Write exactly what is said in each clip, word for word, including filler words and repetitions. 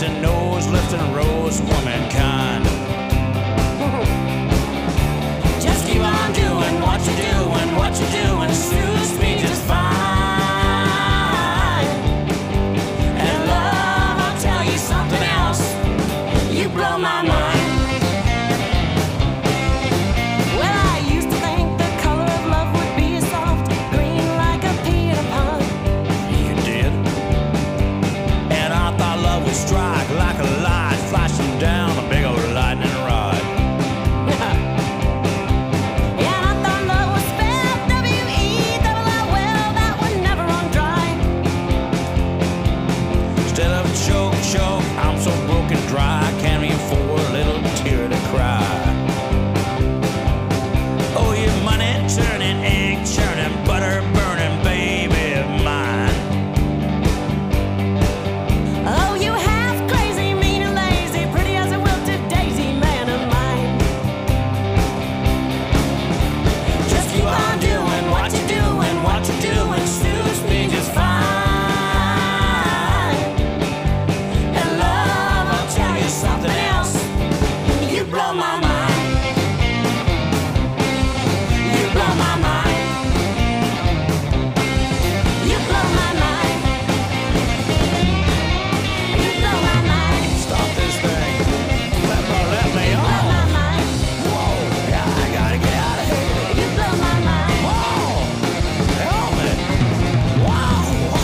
lifting nose, lifting rose, womankind. Just keep on doing what you're doing, what you're doing suits me just fine. And love, I'll tell you something else, you blow my mind. Strike like a light flashing down a big old lightning rod. And I thought love was spelled W E double L, well, that would never run dry. Instead of choke, choke, I'm so broken dry, I can't even afford a little tear to cry. Oh, you money turning, egg churning, butter burning, baby of mine. Oh, you doing suits me just fine. And love, I'll tell you something else, you blow my mind. You blow my mind. You blow my mind. You blow my mind. Stop this thing. Let me, let me you on. Blow my mind. Whoa, yeah, I gotta get out of here. You blow my mind. Whoa. Wow!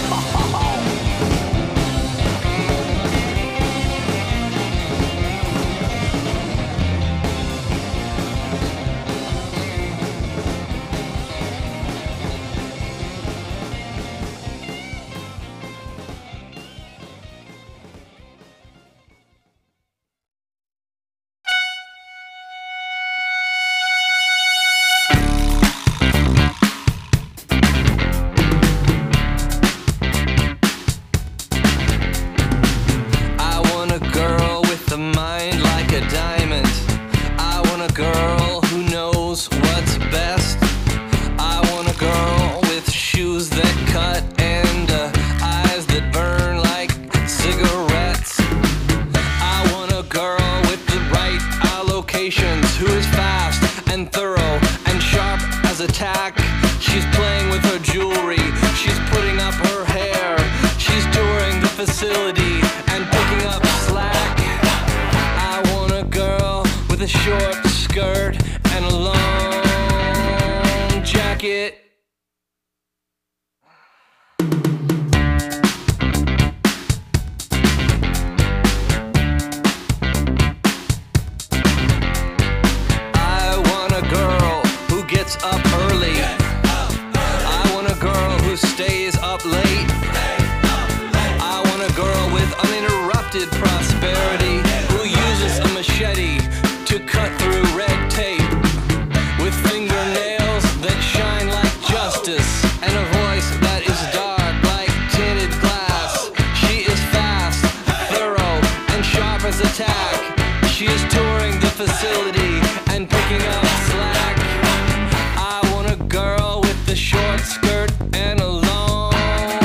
Who is fast and thorough and sharp as a tack. She's playing with her jewelry, she's putting up her hair, she's touring the facility and picking up slack. I want a girl with a short skirt and a long jacket. Up early. I want a girl who stays up late. I want a girl with uninterrupted prosperity, who uses a machete to cut through red tape, with fingernails that shine like justice and a voice that is dark like tinted glass. She is fast, thorough, and sharp as a tack. She is touring the facility and picking up slack. Short skirt and a long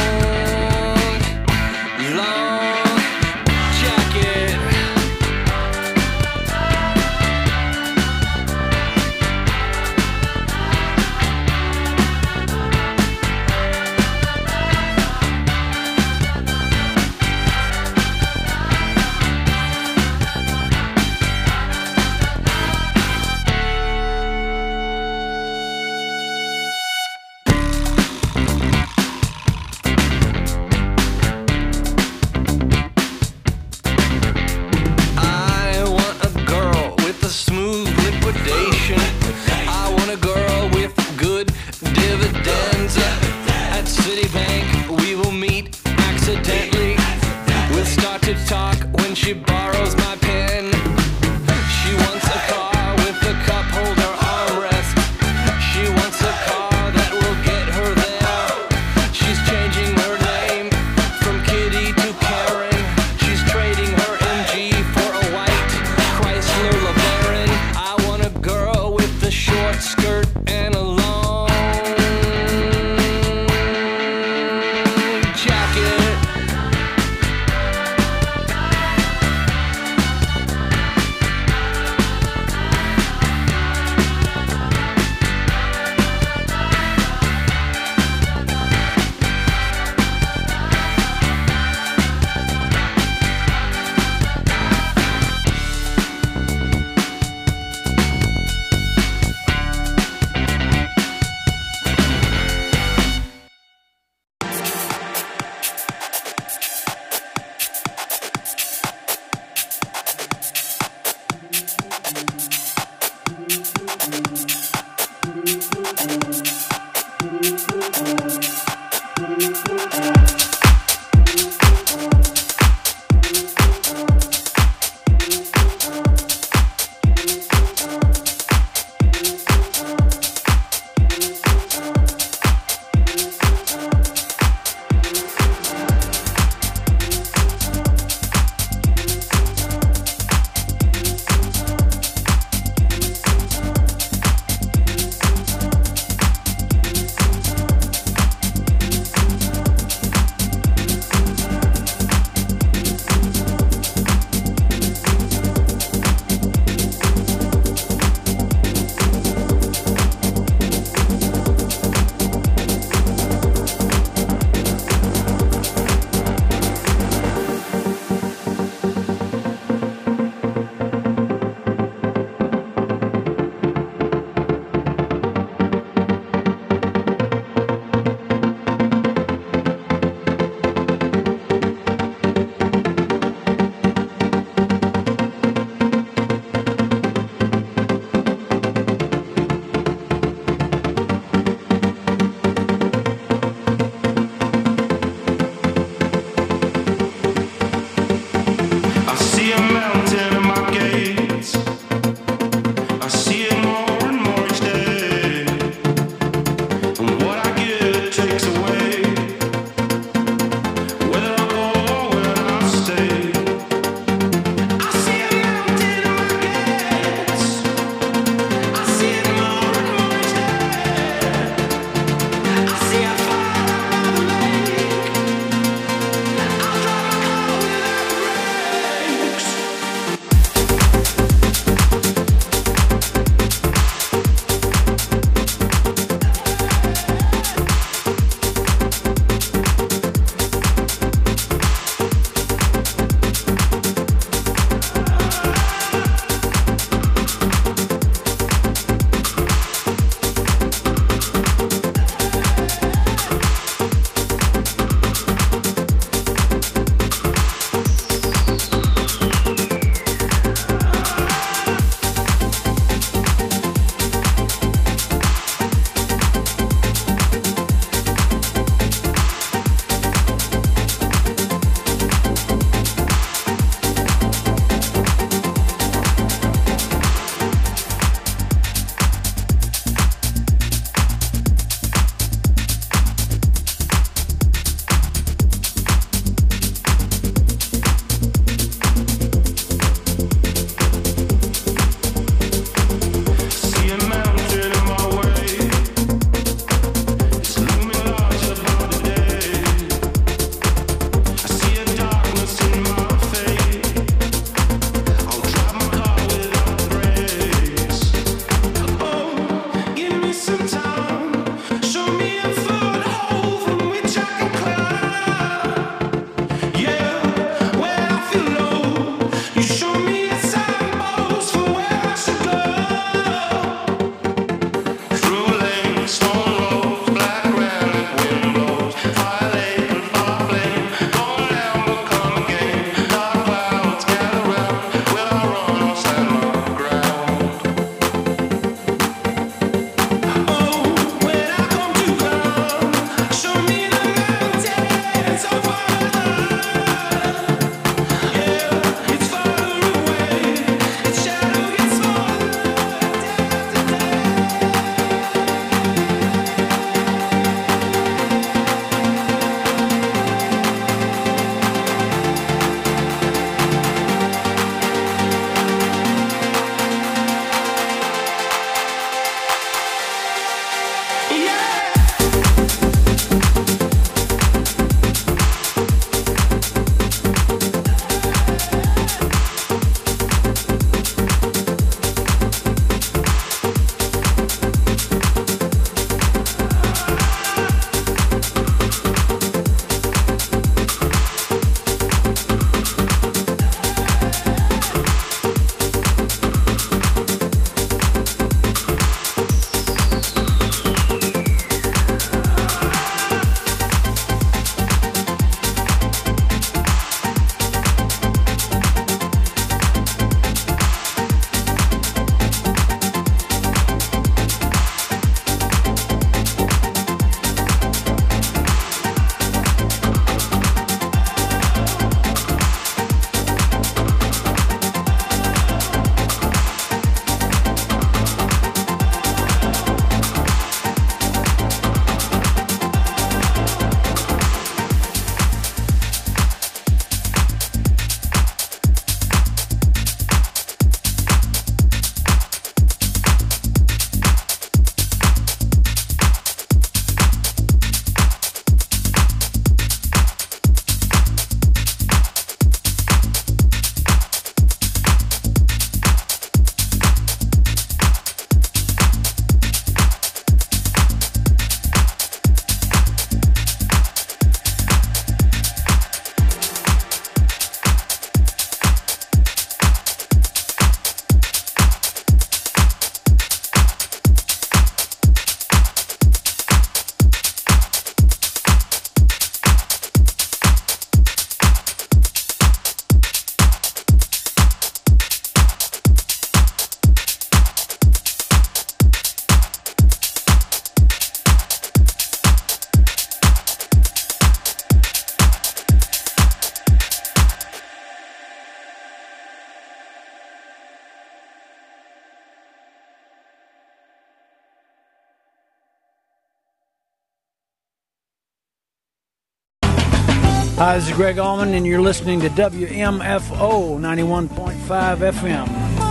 Hi, this is Greg Allman, and you're listening to W M F O ninety-one point five F M.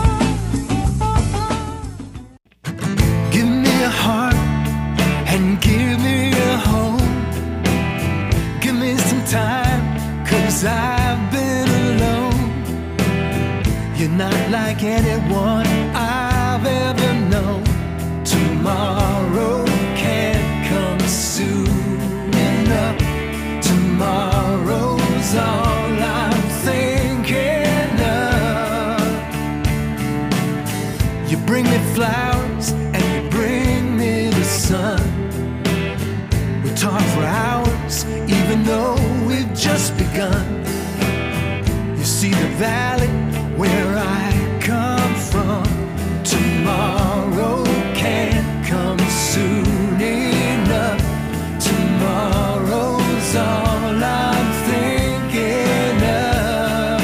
Give me a heart and give me a home. Give me some time, cause I've been alone. You're not like anyone I've ever known. Tomorrow can't come soon enough. Tomorrow's all I'm thinking of. You bring me flowers and you bring me the sun. We talk for hours even though we've just begun. You see the valley where I come from. Tomorrow can't come soon enough. Tomorrow's all I'm thinking of.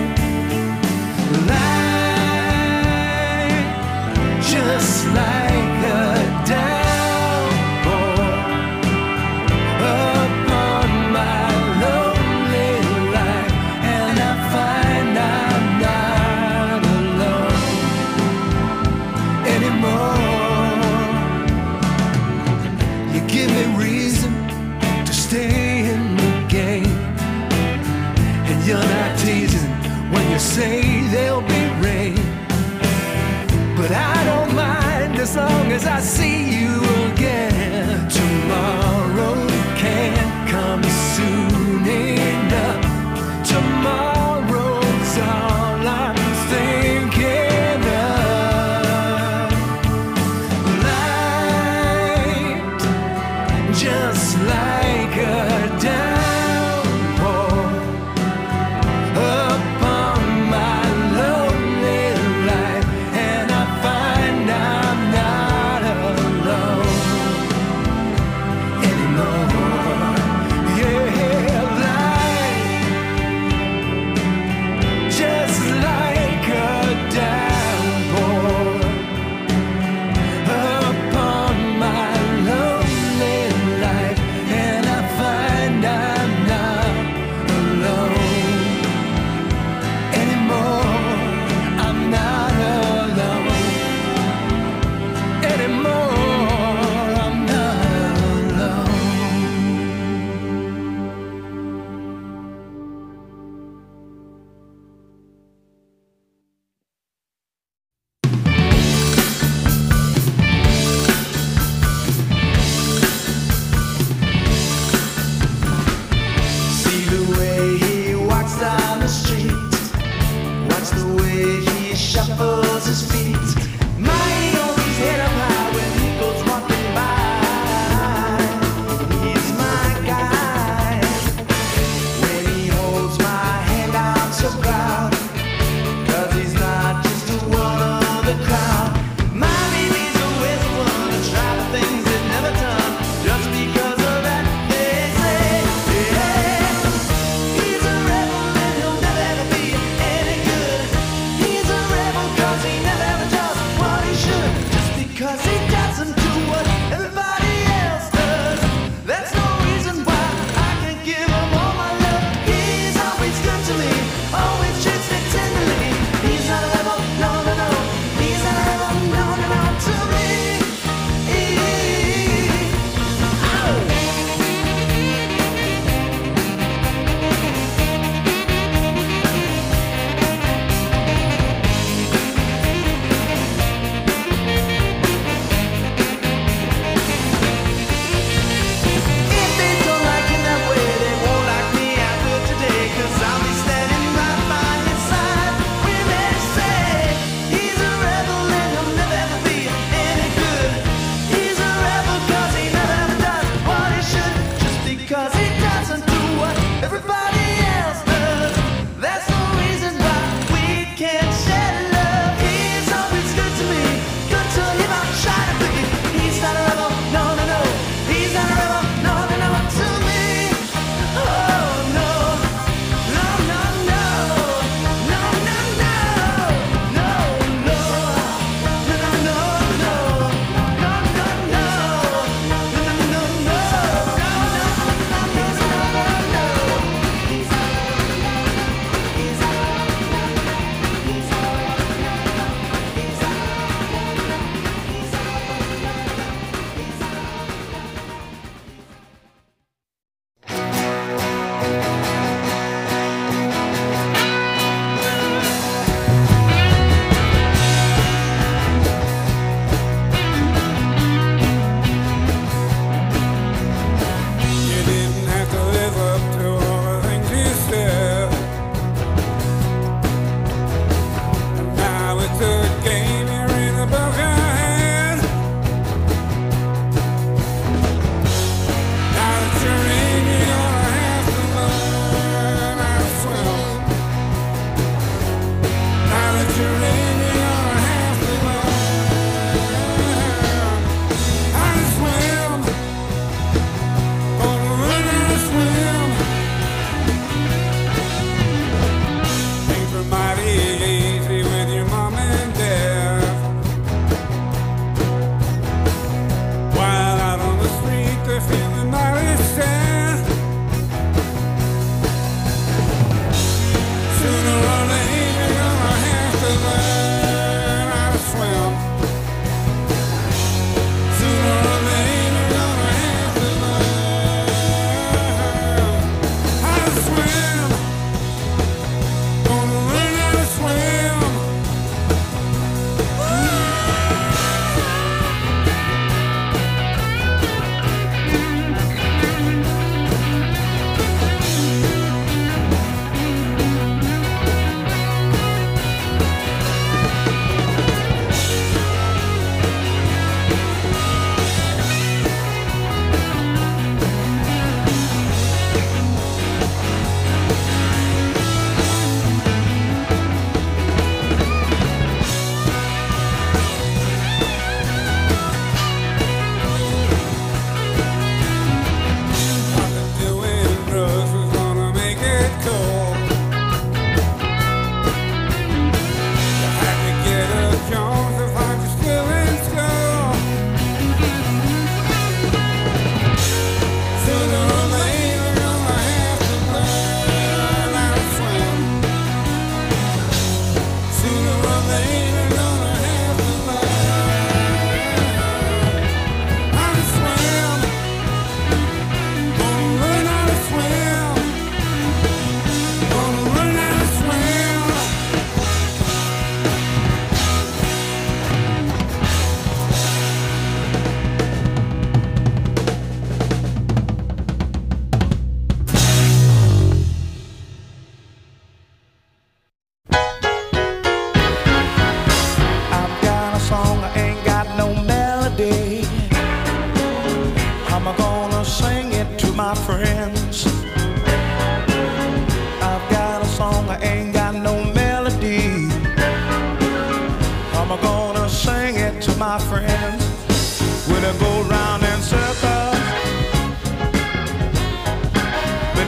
Life just like a downpour upon my lonely life, and I find I'm not alone anymore. You give me reason to stay in the game, and you're not teasing when you say there'll be rain. But I don't mind as long as I see you again. Tomorrow can't come soon enough. Tomorrow's all I'm thinking of. Life just like a downpour upon my lonely life, and I find I'm not alone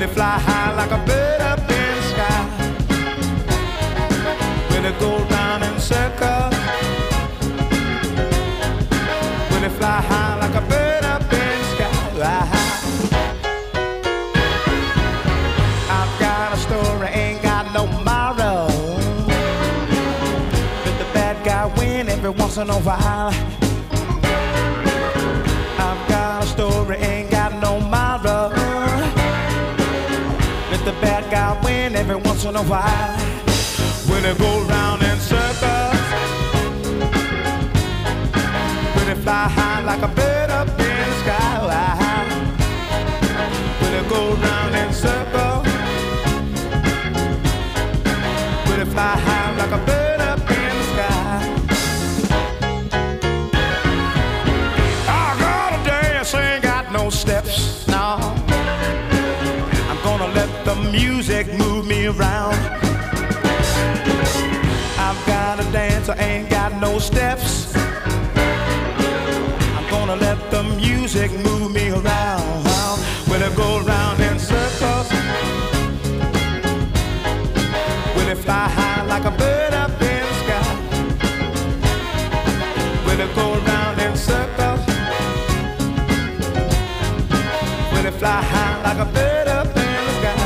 When they fly high like a bird up in the sky. When they go round in circles. When they fly high like a bird up in the sky. I've got a story, ain't got no moral. Let the bad guy win every once in a while. I've got a story, ain't got no moral. Let the bad guy win every once in a while. When they go round in circles. When they fly high like a bird up in the sky. When they go round in circles. When they fly high like a bird up in the sky. I gotta dance, ain't got no steps, no. I'm gonna let the music move me around. I've got to dance, I ain't got no steps. I'm gonna let the music move me around. When I go round in circles. When I fly high like a bird up in the sky. When I go round in circles. When I fly high like a bird up in the sky.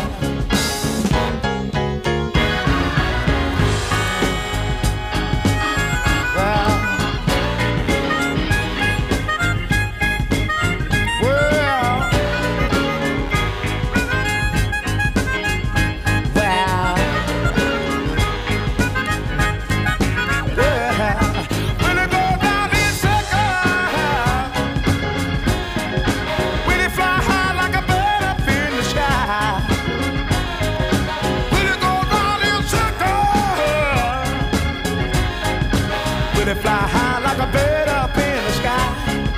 They fly high like a bird up in the sky.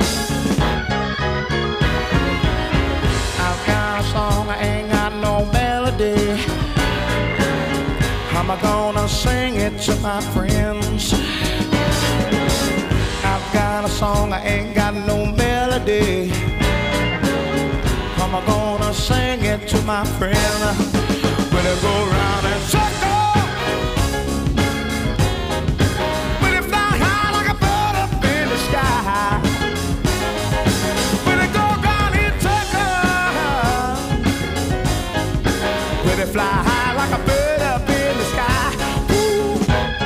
I've got a song, I ain't got no melody. How am I gonna sing it to my friends? I've got a song, I ain't got no melody. How am I gonna sing it to my friends? When I go round and circle. They fly high like a bird up in the sky. Ooh.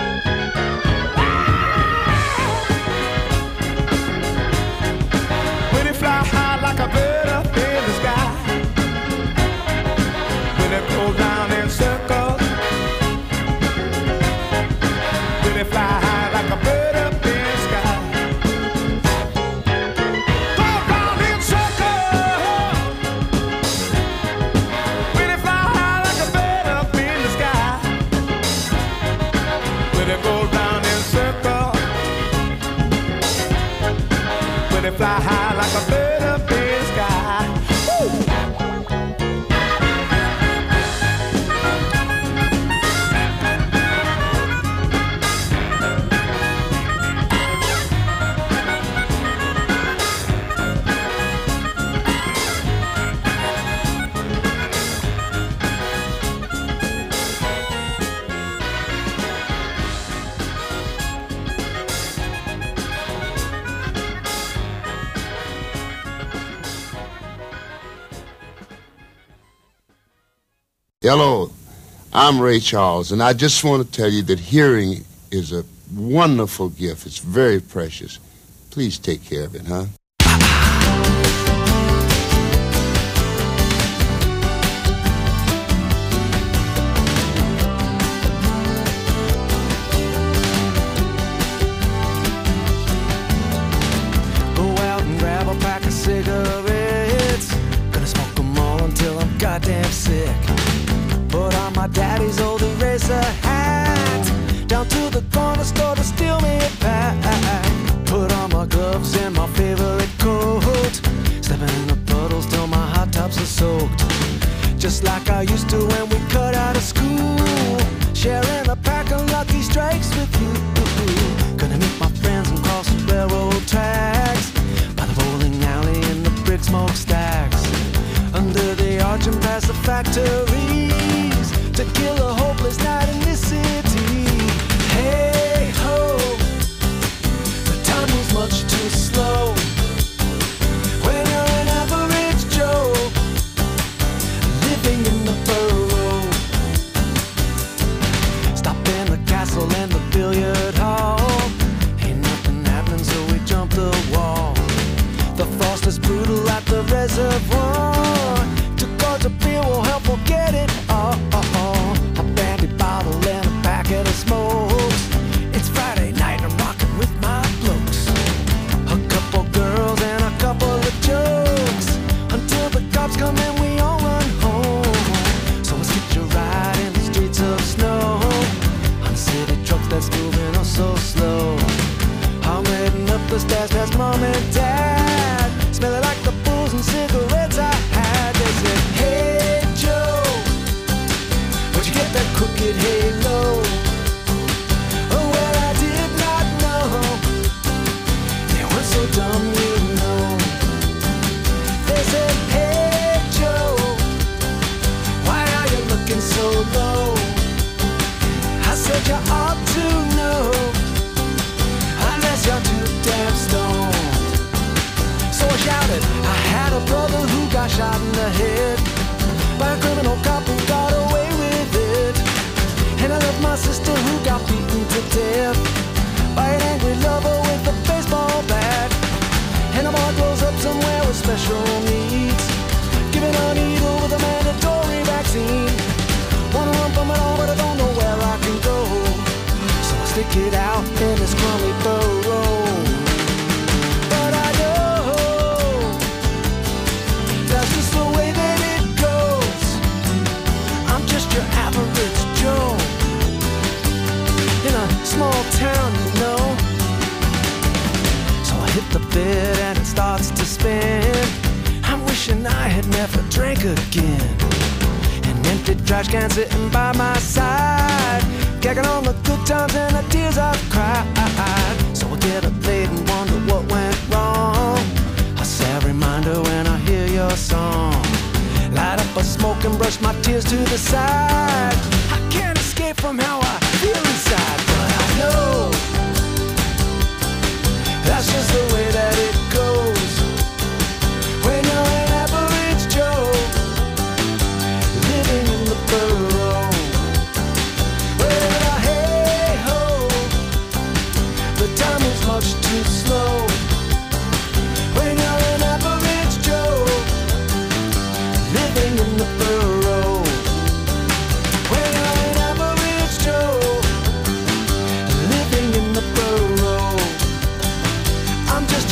When they fly high like a bird up in the sky. When they go round in circles. When they fly high like a bird up in the sky. Go round in circles. When they fly high like a bird up in the sky. When they go round in circles. When they fly high like a bird up in the sky. Woo! Hello, I'm Ray Charles, and I just want to tell you that hearing is a wonderful gift. It's very precious. Please take care of it, huh? Go out and grab a pack of cigarettes. Gonna smoke them all until I'm goddamn sick. Put on my daddy's old eraser hat. Down to the corner store to steal me a pack. Put on my gloves and my favorite coat. Stepping in the puddles till my hot tops are soaked. Just like I used to when we cut out of school. Sharing a pack of Lucky Strikes with you. Gonna meet my friends and cross the railroad tracks. By the bowling alley in the brick smokestacks. Under the marching past the factories to kill a hopeless night in this city. Hey ho, the time moves much too slow when you're an average Joe living in the borough. Stop in the castle and the billiard hall. Ain't nothing happening, so we jump the wall. The frost is brutal at the reservoir. Two cards of beer will help forget it all. A brandy bottle and a packet of smokes. It's Friday night, I'm rocking with my blokes. A couple girls and a couple of jokes until the cops come and we all run home. So let's get your ride in the streets of snow on city trucks that's moving oh so slow. I'm heading up the stairs past mom and dad, smelling like the booze and cigarettes I had. They said, hey Joe, where'd you get that crooked halo? Oh well, I did not know. They weren't so dumb, you know. They said, hey Joe, why are you looking so low? I said you ought to know, unless you're too damn stoned. So I shouted, I had a brother who got shot in the head by a criminal cop who got away with it. And I left my sister who got beaten to death by an angry lover with a baseball bat. And a boy grows up somewhere with special needs, given a needle with a mandatory vaccine. Wanna run from it all, but I don't know where I can go. So I stick it out in this crummy burrow. But I know that's just the way that it goes. I'm just your average Joe in a small town, you know. So I hit the bed and it starts to spin. I'm wishing I had never drank again. An empty trash can sitting by my side, gagging on the good times and the tears I've cried. So I get up late and wonder what went wrong. A sad reminder when I hear your song. Light up a smoke and brush my tears to the side. I can't escape from how I feel inside, but I know that's just the way that it goes when you're an average Joe living in the borough. Well, hey ho, the time is much too slow when you're an average Joe living in the borough. When you're an average Joe living in the borough. I'm just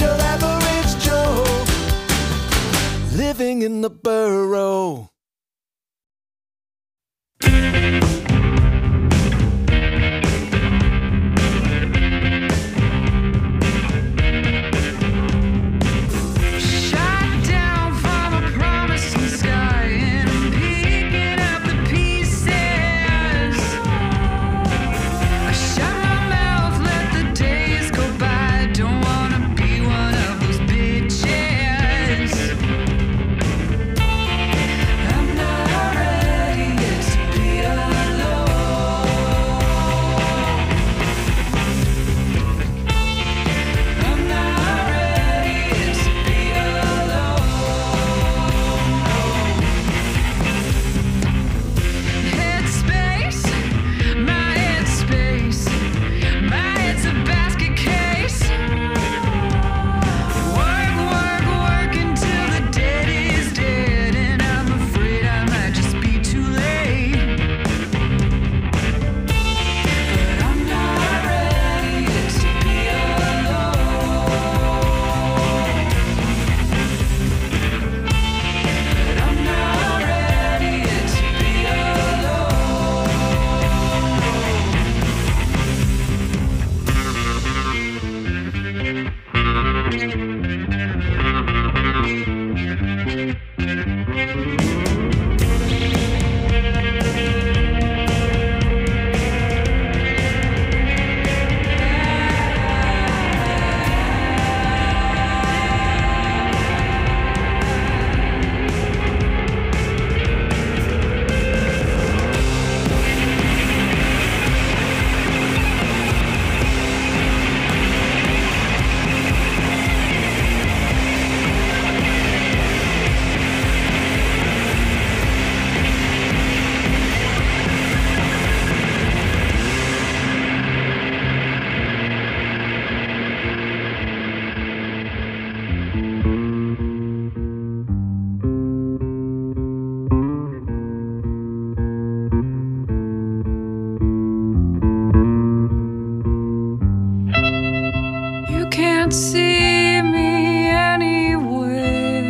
can't see me anyway.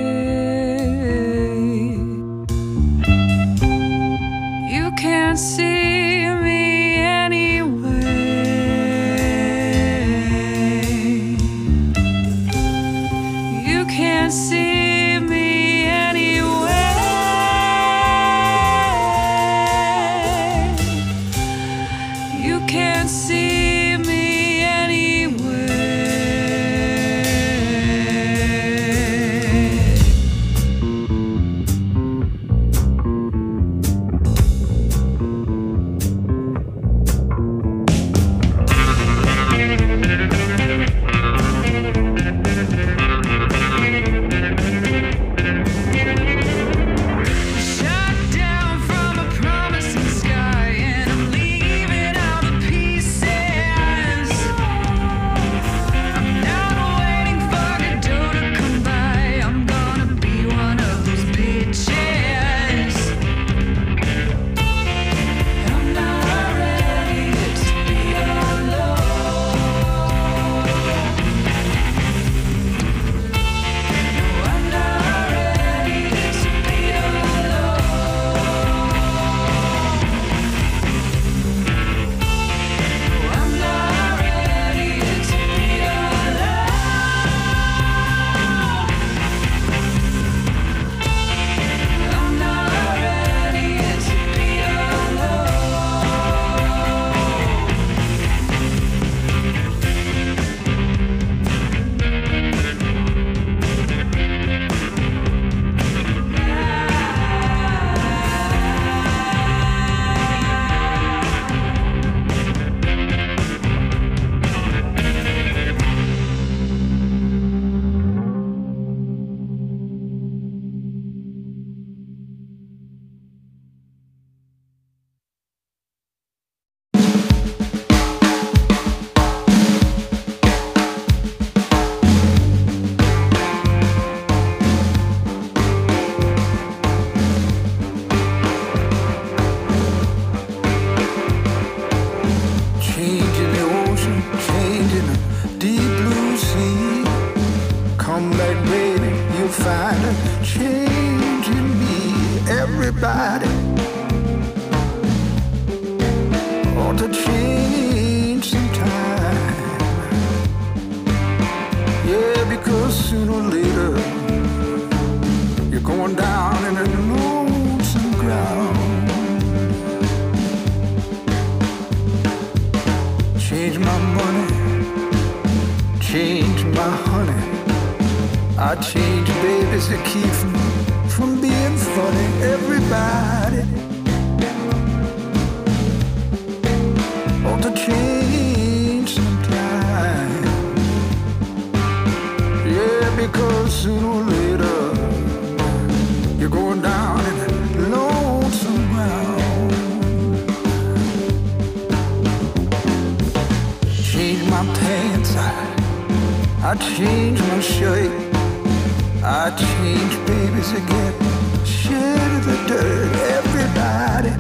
You can't see me anyway. You can't see me anyway. You can't see me anyway. Shot down from a promising sky, and I'm leaving all the pieces. I'm not waiting for Godot to come by. I'm gonna be one of those bitches. I'm not ready to be alone. I'm not ready to be alone. I'm not ready to be alone. I'm not ready to be Change in the ocean, change in the deep blue sea. Come back, baby, you'll find a change in me. Everybody ought to change sometime. Yeah, because sooner or later you're going down in a lonesome ground. Change my money, change my honey. I change babies to keep from, from being funny. Everybody ought to change sometime. Yeah, because sooner or later you're going down in a lonesome ground. Change my pants, I, I change my shirt. I change babies again, shed the dirt. Everybody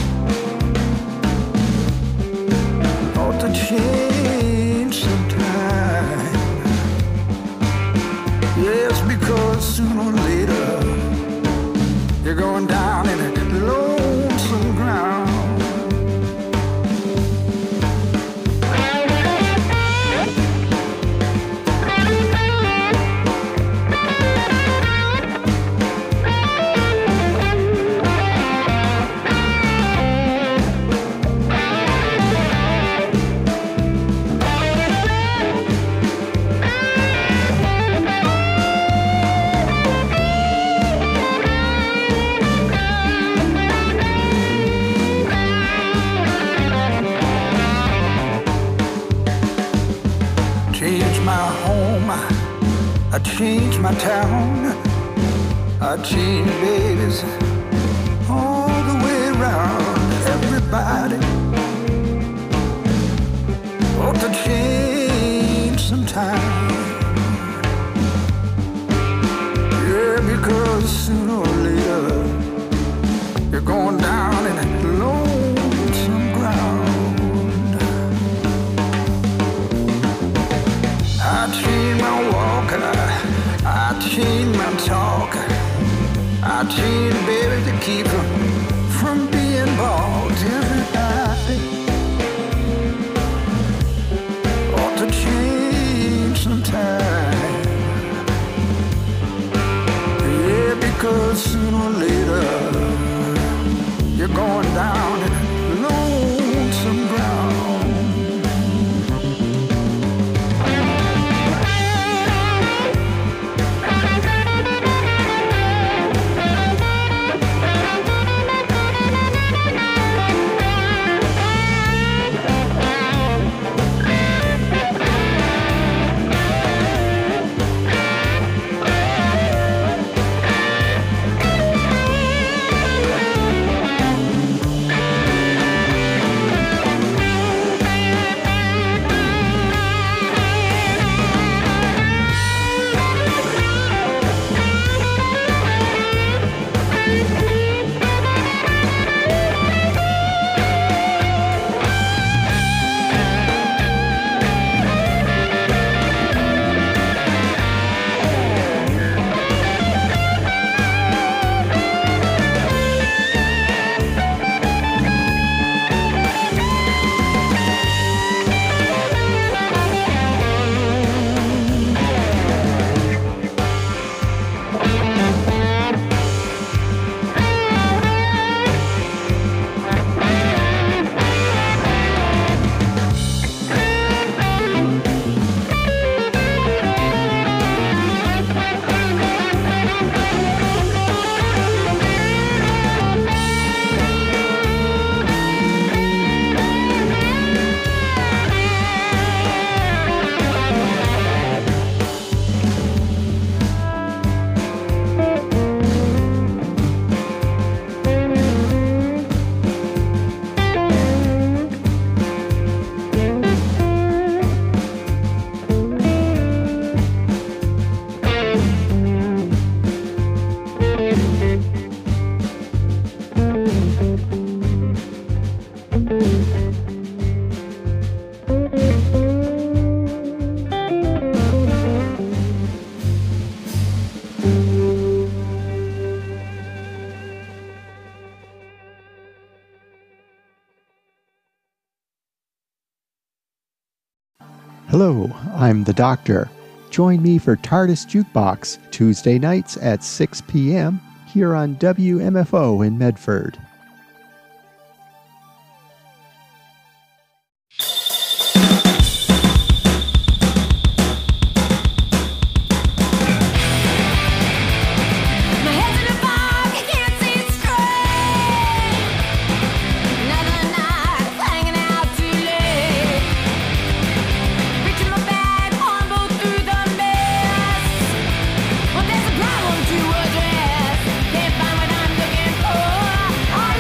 ought to change sometime. Yes, because sooner or later you're going down in a lonesome ground. Change my home, I change my town. I change babies all the way around. Everybody ought to change sometime. Yeah, because sooner or later you're going down in a lonesome ground. I I change, baby, to keep her from being bald every night. Ought to change sometime. Yeah, because sooner or later you're going down in lonesome ground. Hello, I'm the Doctor. Join me for TARDIS Jukebox Tuesday nights at six p.m. here on W M F O in Medford. My head's in a fog, I can't see straight. Another night, hanging out too late. Reaching my bag, on both through the mess. Well, there's a problem to address. Can't find what I'm looking for. All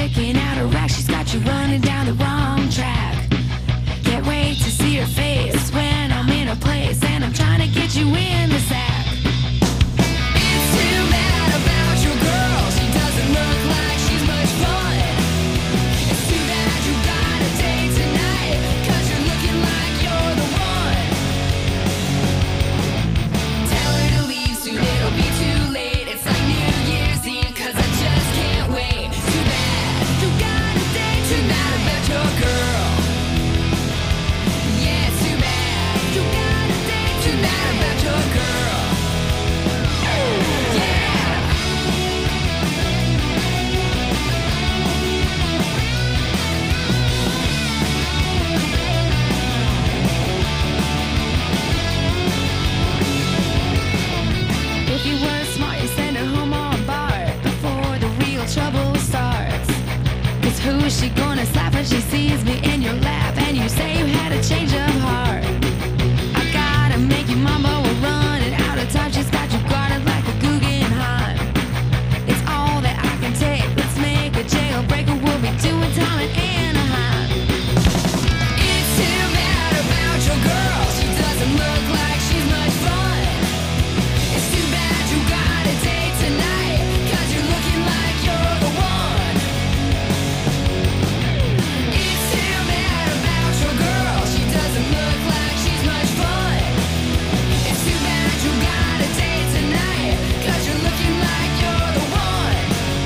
picking out a rack. She's got you running down the wrong track. Can't wait to see her face when I'm in a place and I'm trying to get you in the sack. It's too bad about your girl. She doesn't look like she's much fun. It's too bad you got a date tonight, 'cause you're looking like you're the one. Tell her to leave soon, it'll be too late. It's like New Year's Eve, 'cause I just can't wait. Too bad you got a date tonight about your girl. Yeah, it's too bad you got a date tonight about your girl. Yeah. If you were smart, you send her home on bar before the real trouble starts. 'Cause who is she gonna slap when she sees me in your lap and you say you had a change of heart? I gotta make you mama, we're running out of time. She's got you guarded like a Guggenheim. It's all that I can take. Let's make a jailbreaker. We'll be doing time in Anaheim. It's too bad about your girl. She doesn't look like she's much fun. It's too bad you got a date tonight, 'cause you're looking like you're the one. It's too bad about your girl. She doesn't look like she's much fun. It's too bad you got a date tonight, 'cause you're looking like you're the one.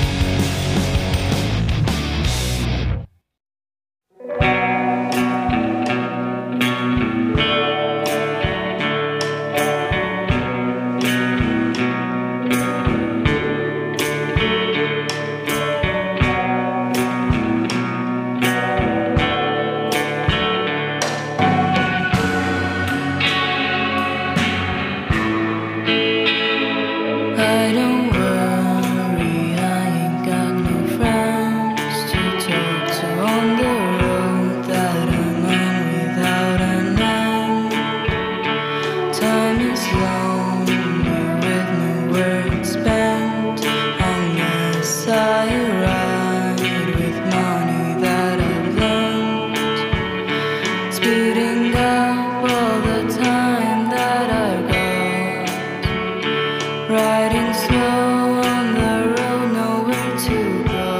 I don't worry, I ain't got no friends to talk to on the road that I'm on without an end. Time is lonely with no words spent unless I ride with money that I've learned. Speeding up all the time that I got. Riding slow on the road, nowhere to go.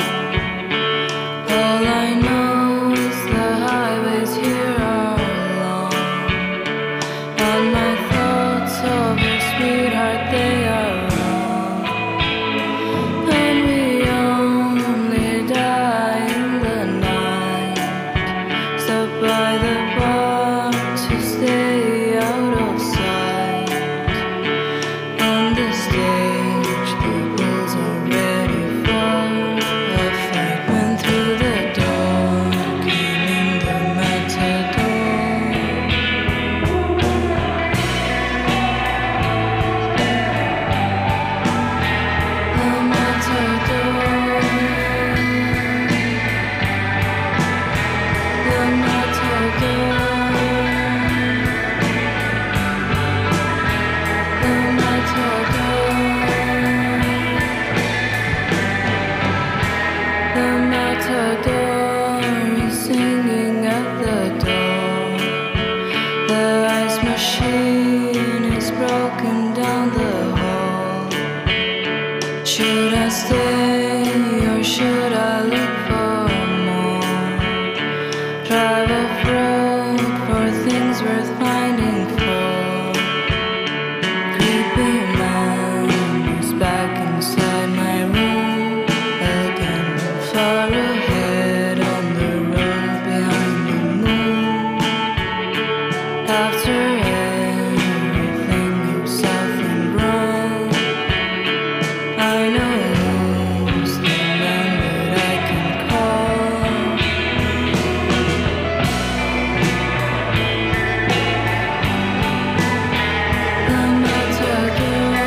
All I know is the highways here are long, and my thoughts of your sweetheart, they are wrong. And we only die in the night. Stop by the bar to stay out of sight. On the stage, the bulls are ready for a fight. Went through the door, came in the matador. The matador. The matador. The matador. The matador is singing at the door. The ice machine is broken down the hall. Should I stay or should I look for more? Drive off-road for things worth finding for. Creepy man is back inside my room again, far ahead on the road behind the moon. After everything you've said and wrong, I know who's the man that I can call. The matador.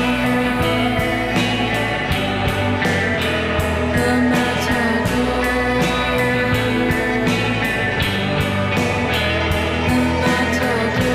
The matador. The matador.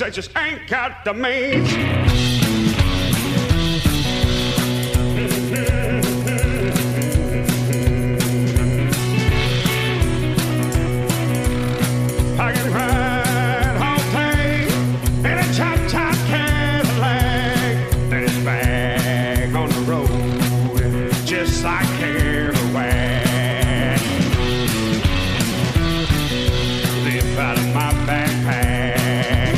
I just ain't got the means. I can ride all day in a chop top Cadillac, then it's back on the road just like Kerouac. Live out of my backpack.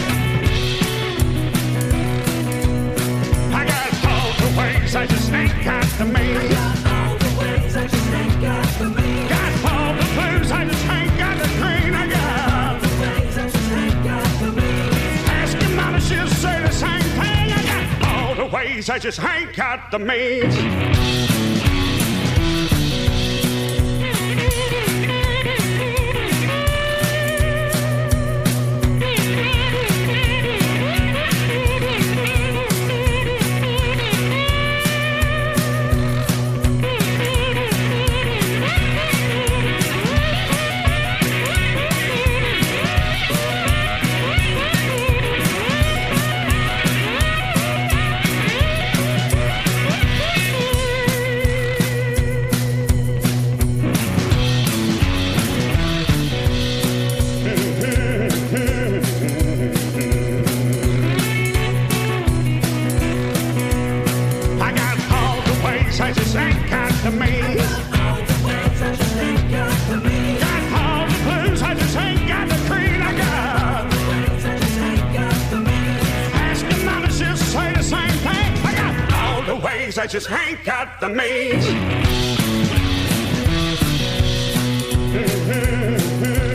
I got all the ways, I just ain't got the means. Got all the ways, I just ain't got the means. Got all the blues, I just ain't got the green. I got all the ways, I just ain't got the means. Ask your mama, she'll say the same thing. I got all the ways, I just ain't got the means. I just ain't got the means. Got all the ways, I just ain't got the means. Got all the blues, I just ain't got the green. I got all the ways, I just ain't got the means. Ask your mama, she'll say the same thing. I got all the ways, I just ain't got the means.